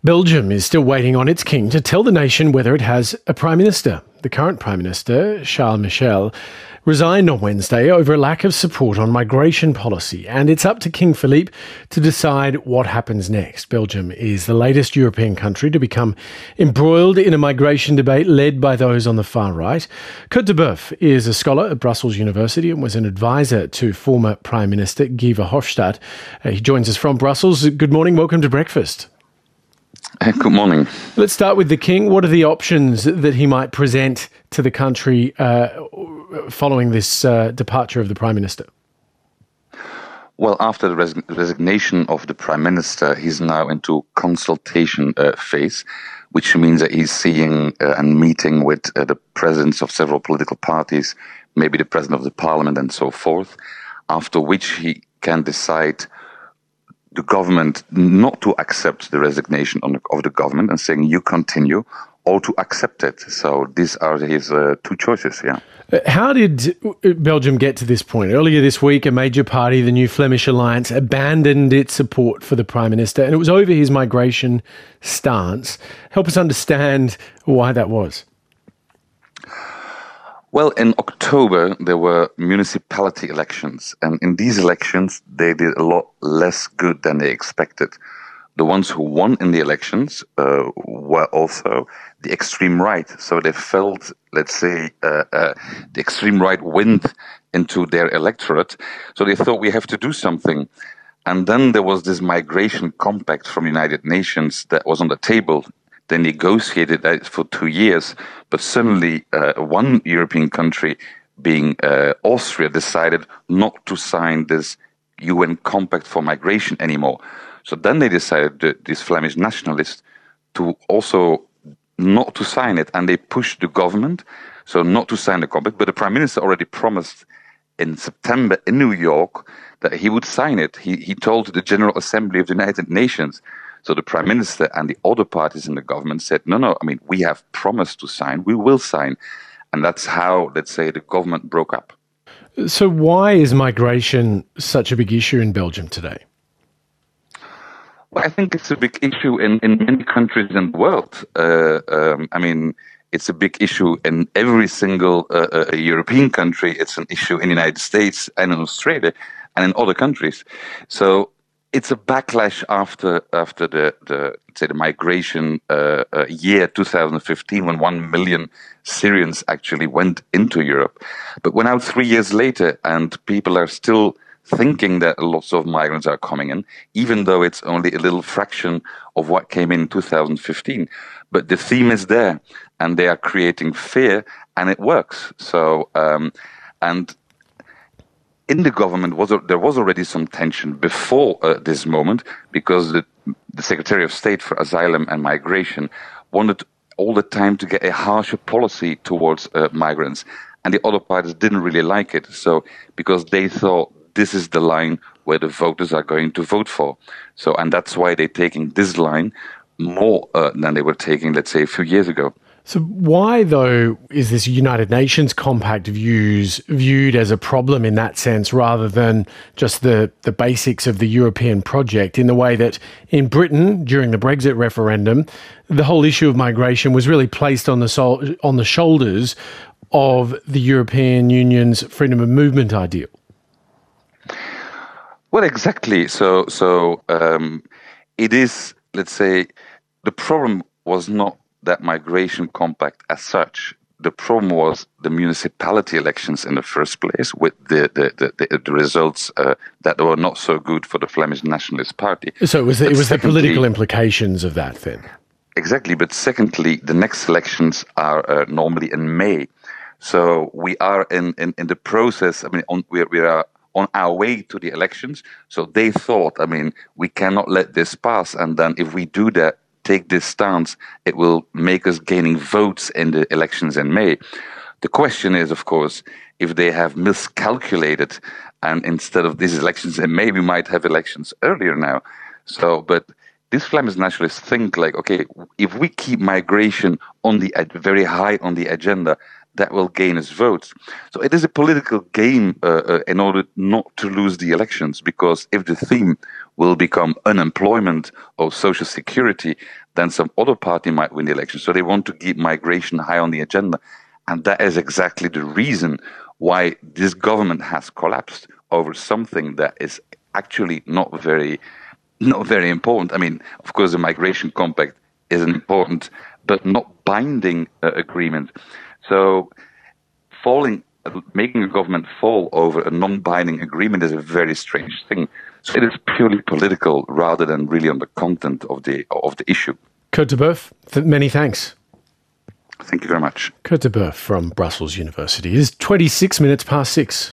Belgium is still waiting on its king to tell the nation whether it has a prime minister. The current prime minister, Charles Michel, resigned on Wednesday over a lack of support on migration policy, and it's up to King Philippe to decide what happens next. Belgium is the latest European country to become embroiled in a migration debate led by those on the far right. Kurt de Boeuf is a scholar at Brussels University and was an advisor to former Prime Minister Guy Verhofstadt. He joins us from Brussels. Good morning. Welcome to Breakfast. Good morning. Let's start with the King. What are the options that he might present to the country following this departure of the Prime Minister? Well, after the resignation of the Prime Minister, he's now into consultation phase, which means that he's seeing and meeting with the presidents of several political parties, maybe the President of the Parliament and so forth, after which he can decide the government not to accept the resignation of the government and saying you continue, or to accept it. So these are his two choices, yeah. How did Belgium get to this point? Earlier this week, a major party, the New Flemish Alliance, abandoned its support for the Prime Minister, and it was over his migration stance. Help us understand why that was. Well, in October, there were municipality elections, and in these elections, they did a lot less good than they expected. The ones who won in the elections were also the extreme right. So they felt, let's say, the extreme right wind into their electorate. So they thought we have to do something. And then there was this migration compact from the United Nations that was on the table. They negotiated that for 2 years, but suddenly one European country, being Austria, decided not to sign this UN compact for migration anymore. So then they decided, these Flemish nationalists, to also not to sign it, and they pushed the government, so not to sign the compact. But the Prime Minister already promised in September in New York that he would sign it. He told the General Assembly of the United Nations. So the Prime Minister and the other parties in the government said, no, I mean, we have promised to sign, we will sign. And that's how, let's say, the government broke up. So why is migration such a big issue in Belgium today? Well, I think it's a big issue in many countries in the world. I mean, it's a big issue in every single European country. It's an issue in the United States and in Australia and in other countries. So it's a backlash after the let's say the migration year 2015, when 1 million Syrians actually went into Europe. But we're now 3 years later, and people are still thinking that lots of migrants are coming in, even though it's only a little fraction of what came in 2015. But the theme is there, and they are creating fear, and it works. So, and in the government, there was already some tension before this moment, because the Secretary of State for Asylum and Migration wanted all the time to get a harsher policy towards migrants. And the other parties didn't really like it. So, because they thought this is the line where the voters are going to vote for. So, and that's why they're taking this line more than they were taking, let's say, a few years ago. So why, though, is this United Nations compact viewed as a problem in that sense, rather than just the basics of the European project, in the way that in Britain, during the Brexit referendum, the whole issue of migration was really placed on the shoulders of the European Union's freedom of movement ideal? Well, exactly. So it is, let's say, the problem was not that migration compact as such. The problem was the municipality elections in the first place, with the results that were not so good for the Flemish Nationalist Party. So it was the political implications of that then? Exactly. But secondly, the next elections are normally in May. So we are in the process. I mean, we are on our way to the elections. So they thought, I mean, we cannot let this pass. And then if we do that, take this stance, it will make us gaining votes in the elections in May. The question is, of course, if they have miscalculated, and instead of these elections in May, we might have elections earlier now. So, but these Flemish nationalists think like, okay, if we keep migration on the very high on the agenda, that will gain us votes. So it is a political game in order not to lose the elections, because if the theme will become unemployment or social security, then some other party might win the election. So they want to keep migration high on the agenda. And that is exactly the reason why this government has collapsed over something that is actually not very important. I mean, of course, the migration compact is an important but not binding agreement. So making a government fall over a non-binding agreement is a very strange thing. So it is purely political rather than really on the content of the issue. Kurt de Boeuf, many thanks. Thank you very much. Kurt de Boeuf from Brussels University. It is 26 minutes past 6.